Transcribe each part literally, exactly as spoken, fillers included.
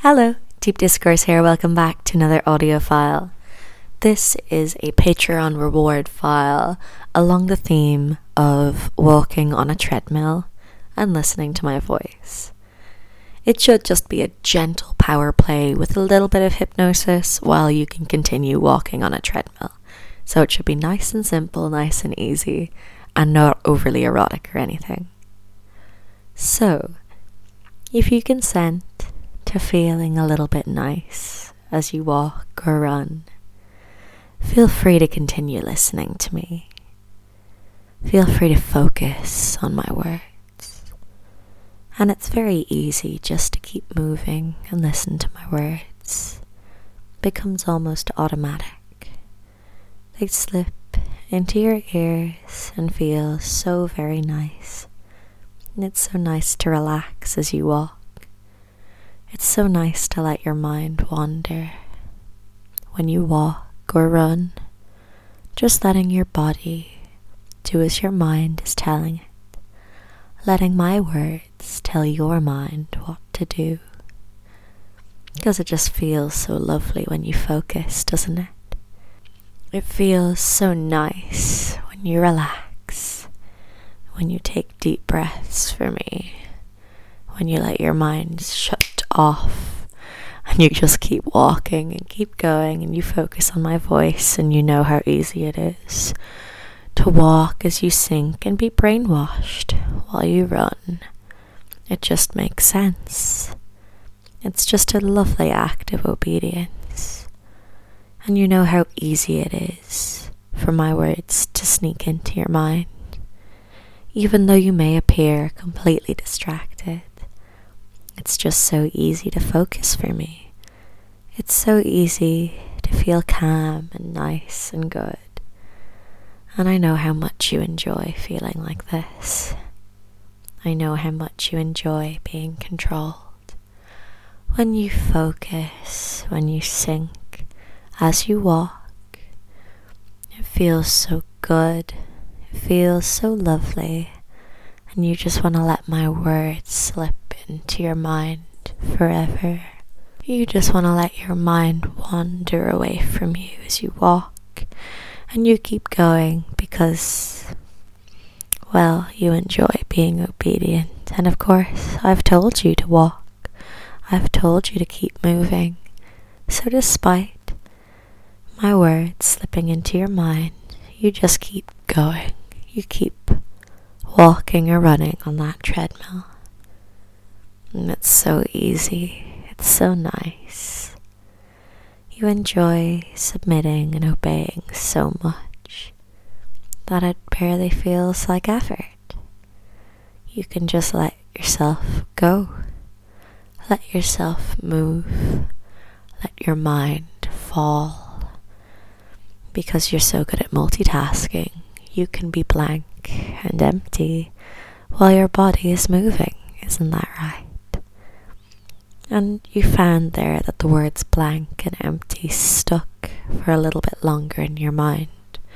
Hello, Deep Discourse here. Welcome back to another audio file. This is a Patreon reward file along the theme of walking on a treadmill and listening to my voice. It should just be a gentle power play with a little bit of hypnosis while you can continue walking on a treadmill. So it should be nice and simple, nice and easy, and not overly erotic or anything. So, if you consent to feeling a little bit nice as you walk or run, feel free to continue listening to me. Feel free to focus on my words. And it's very easy just to keep moving and listen to my words. It becomes almost automatic. They slip into your ears and feel so very nice. And it's so nice to relax as you walk. It's so nice to let your mind wander. When you walk or run, just letting your body do as your mind is telling it. Letting my words tell your mind what to do. Because it just feels so lovely when you focus, doesn't it? It feels so nice when you relax. When you take deep breaths for me. When you let your mind shut off and you just keep walking and keep going and you focus on my voice and you know how easy it is to walk as you sink and be brainwashed while you run. It just makes sense. It's just a lovely act of obedience. And you know how easy it is for my words to sneak into your mind, even though you may appear completely distracted. It's just so easy to focus for me. It's so easy to feel calm and nice and good. And I know how much you enjoy feeling like this. I know how much you enjoy being controlled. When you focus, when you sink, as you walk, it feels so good. It feels so lovely. And you just want to let my words slip into your mind forever. You just want to let your mind wander away from you as you walk, and you keep going because, well, you enjoy being obedient. And of course, I've told you to walk. I've told you to keep moving. So despite my words slipping into your mind, you just keep going. You keep walking or running on that treadmill. And it's so easy. It's so nice. You enjoy submitting and obeying so much that it barely feels like effort. You can just let yourself go. Let yourself move. Let your mind fall. Because you're so good at multitasking, you can be blank and empty while your body is moving. Isn't that right? And you found there that the words blank and empty stuck for a little bit longer in your mind.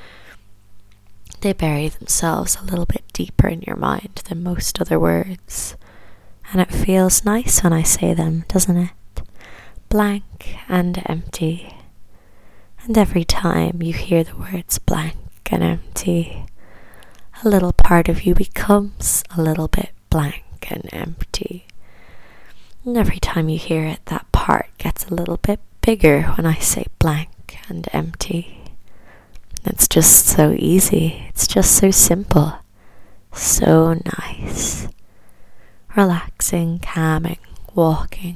They bury themselves a little bit deeper in your mind than most other words. And it feels nice when I say them, doesn't it? Blank and empty. And every time you hear the words blank and empty, a little part of you becomes a little bit blank and empty. And every time you hear it, that part gets a little bit bigger when I say blank and empty. It's just so easy. It's just so simple. So nice. Relaxing, calming, walking.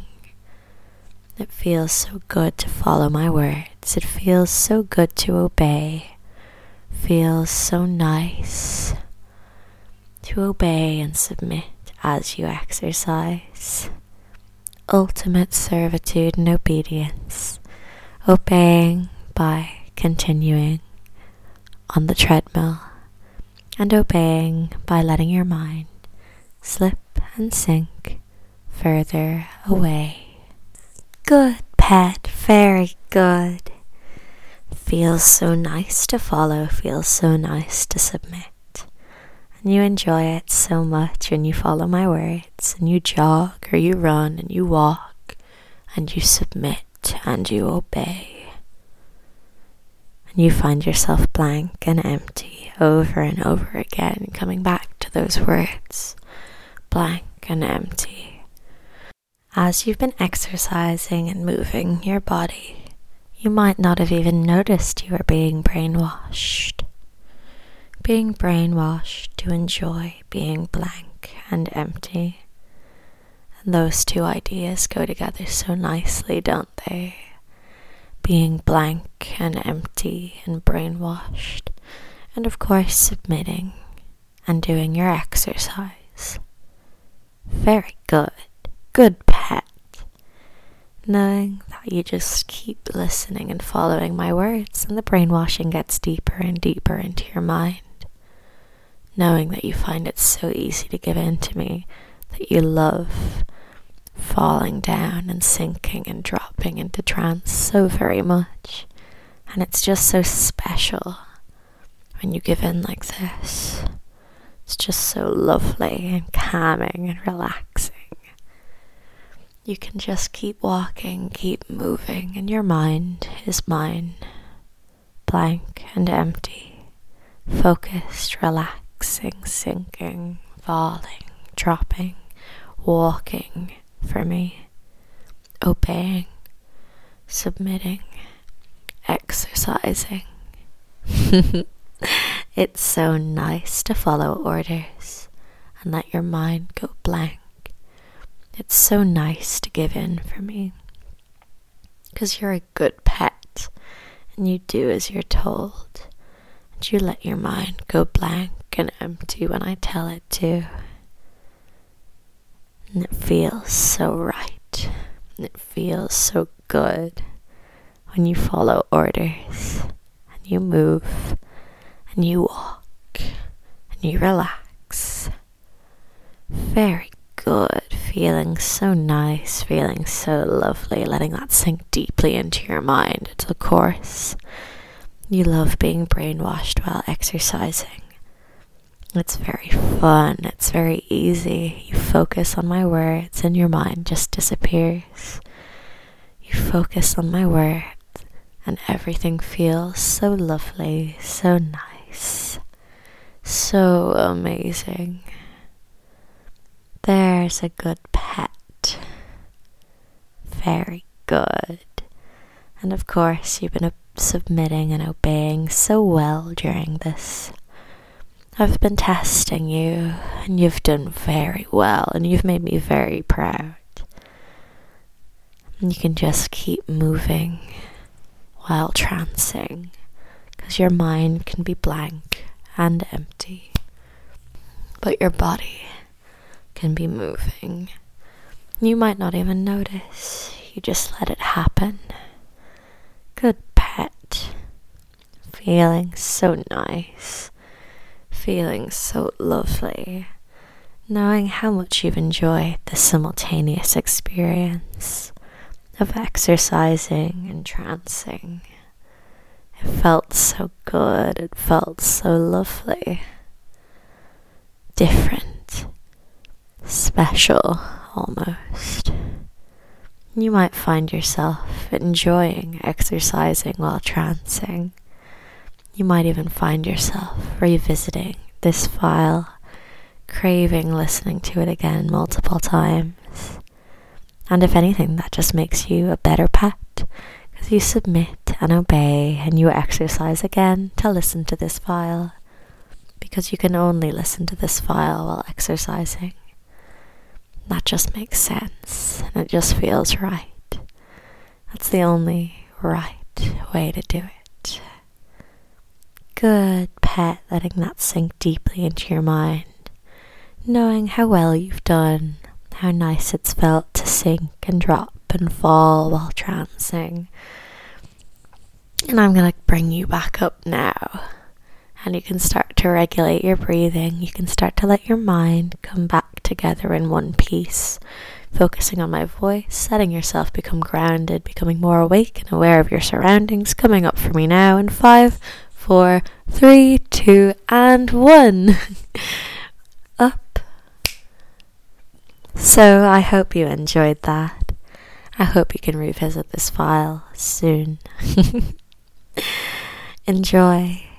It feels so good to follow my words. It feels so good to obey. Feels so nice to obey and submit as you exercise. Ultimate servitude and obedience, obeying by continuing on the treadmill, and obeying by letting your mind slip and sink further away. Good, pet, very good. Feels so nice to follow, feels so nice to submit. And you enjoy it so much when you follow my words, and you jog or you run and you walk and you submit and you obey. And you find yourself blank and empty over and over again, coming back to those words, blank and empty. As you've been exercising and moving your body, you might not have even noticed you were being brainwashed. Being brainwashed to enjoy being blank and empty. And those two ideas go together so nicely, don't they? Being blank and empty and brainwashed. And of course submitting and doing your exercise. Very good. Good pet. Knowing that you just keep listening and following my words, and the brainwashing gets deeper and deeper into your mind. Knowing that you find it so easy to give in to me, that you love falling down and sinking and dropping into trance so very much. And it's just so special when you give in like this. It's just so lovely and calming and relaxing. You can just keep walking, keep moving, and your mind is mine. Blank and empty, focused, relaxing, sinking, falling, dropping, walking for me, obeying, submitting, exercising. It's so nice to follow orders and let your mind go blank. It's so nice to give in for me, because you're a good pet, and you do as you're told, and you let your mind go blank and empty when I tell it to. And it feels so right, and it feels so good when you follow orders, and you move, and you walk, and you relax. Very good, feeling so nice, feeling so lovely, letting that sink deeply into your mind. It's of course, you love being brainwashed while exercising. It's very fun, it's very easy. You focus on my words and your mind just disappears. You focus on my words and everything feels so lovely, so nice, so amazing. There's a good pet. Very good. And of course, you've been submitting and obeying so well during this. I've been testing you, and you've done very well, and you've made me very proud. And you can just keep moving while trancing, because your mind can be blank and empty, but your body can be moving. You might not even notice. You just let it happen. Good pet. Feeling so nice. Feeling so lovely. Knowing how much you've enjoyed the simultaneous experience of exercising and trancing. It felt so good. It felt so lovely. Different. Special, almost. You might find yourself enjoying exercising while trancing. You might even find yourself revisiting this file, craving listening to it again multiple times. And if anything, that just makes you a better pet, because you submit and obey and you exercise again to listen to this file, because you can only listen to this file while exercising. That just makes sense, and it just feels right. That's the only right way to do it. Good pet, letting that sink deeply into your mind, knowing how well you've done, how nice it's felt to sink and drop and fall while trancing. And I'm going to bring you back up now. And you can start to regulate your breathing. You can start to let your mind come back together in one piece, focusing on my voice, letting yourself become grounded, becoming more awake and aware of your surroundings. Coming up for me now in five, four, three, two, and one. Up. So I hope you enjoyed that. I hope you can revisit this file soon. Enjoy.